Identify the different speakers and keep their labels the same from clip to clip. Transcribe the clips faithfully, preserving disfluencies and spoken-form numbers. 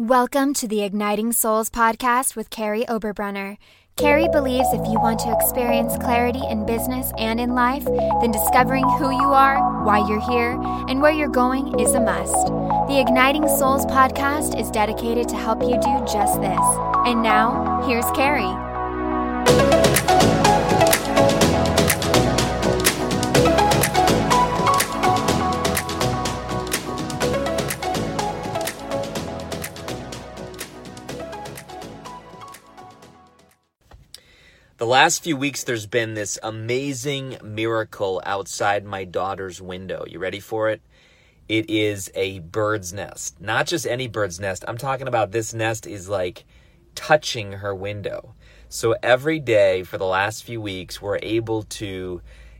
Speaker 1: Welcome to the Igniting Souls podcast with Carrie Oberbrunner. Carrie believes if you want to experience clarity in business and in life, then discovering who you are, why you're here, and where you're going is a must. The Igniting Souls podcast is dedicated to help you do just this. And now, here's Carrie.
Speaker 2: The last few weeks, there's been this amazing miracle outside my daughter's window. You ready for it? It is a bird's nest. Not just any bird's nest. I'm talking about this nest is like touching her window. So every day for the last few weeks, we're able to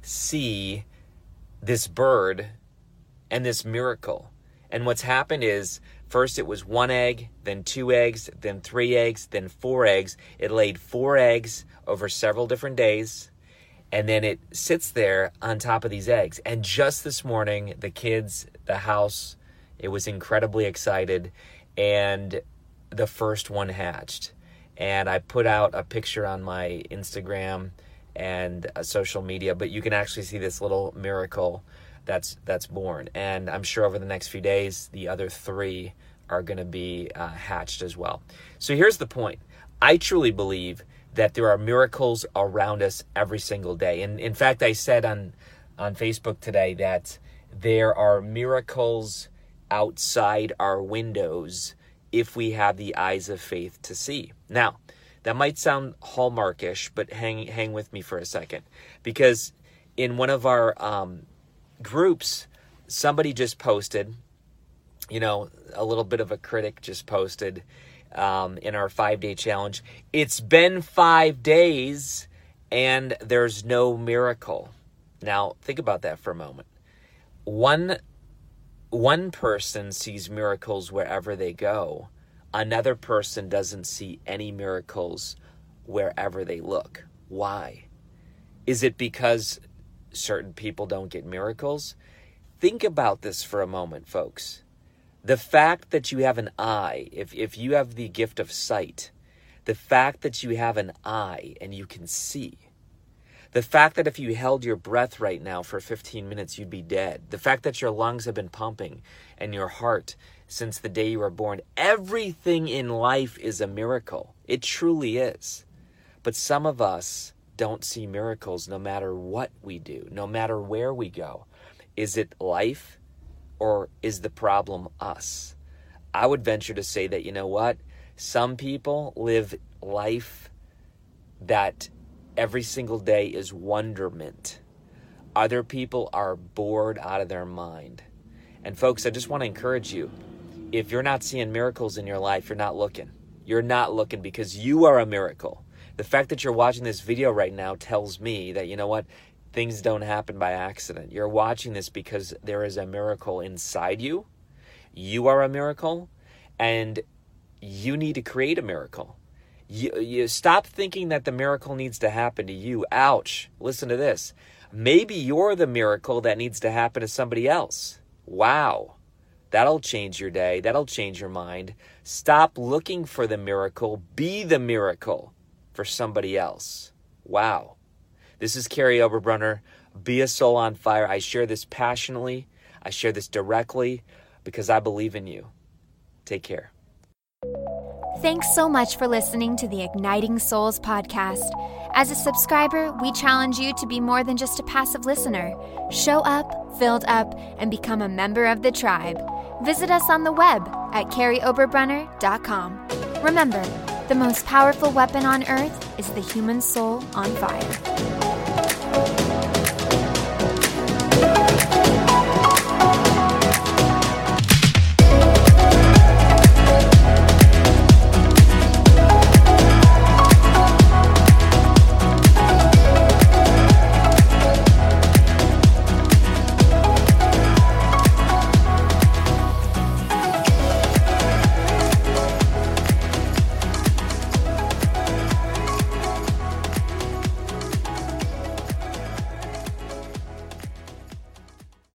Speaker 2: see this bird and this miracle. And what's happened is, first it was one egg, then two eggs, then three eggs, then four eggs. It laid four eggs over several different days, and then it sits there on top of these eggs. And just this morning, the kids, the house, it was incredibly excited, and the first one hatched. And I put out a picture on my Instagram and uh, social media, but you can actually see this little miracle that's that's born. And I'm sure over the next few days, the other three are going to be uh, hatched as well. So here's the point. I truly believe that there are miracles around us every single day. And in fact, I said on, on Facebook today that there are miracles outside our windows if we have the eyes of faith to see. Now, that might sound Hallmarkish, but hang hang with me for a second. Because in one of our um, groups, somebody just posted, you know, a little bit of a critic just posted, Um, in our five-day challenge, it's been five days and there's no miracle. Now, think about that for a moment. One, one person sees miracles wherever they go. Another person doesn't see any miracles wherever they look. Why? Is it because certain people don't get miracles? Think about this for a moment, folks. The fact that you have an eye, if, if you have the gift of sight, the fact that you have an eye and you can see, the fact that if you held your breath right now for fifteen minutes, you'd be dead, the fact that your lungs have been pumping and your heart since the day you were born, everything in life is a miracle. It truly is. But some of us don't see miracles no matter what we do, no matter where we go. Is it life? Or is the problem us? I would venture to say that, you know what? Some people live life that every single day is wonderment. Other people are bored out of their mind. And folks, I just want to encourage you. If you're not seeing miracles in your life, you're not looking. You're not looking because you are a miracle. The fact that you're watching this video right now tells me that, you know what? Things don't happen by accident. You're watching this because there is a miracle inside you. You are a miracle, and you need to create a miracle. You, you stop thinking that the miracle needs to happen to you. Ouch. Listen to this. Maybe you're the miracle that needs to happen to somebody else. Wow. That'll change your day. That'll change your mind. Stop looking for the miracle. Be the miracle for somebody else. Wow. This is Carrie Oberbrunner. Be a soul on fire. I share this passionately. I share this directly because I believe in you. Take care.
Speaker 1: Thanks so much for listening to the Igniting Souls podcast. As a subscriber, we challenge you to be more than just a passive listener. Show up, filled up, and become a member of the tribe. Visit us on the web at carrie oberbrunner dot com. Remember, the most powerful weapon on earth is the human soul on fire.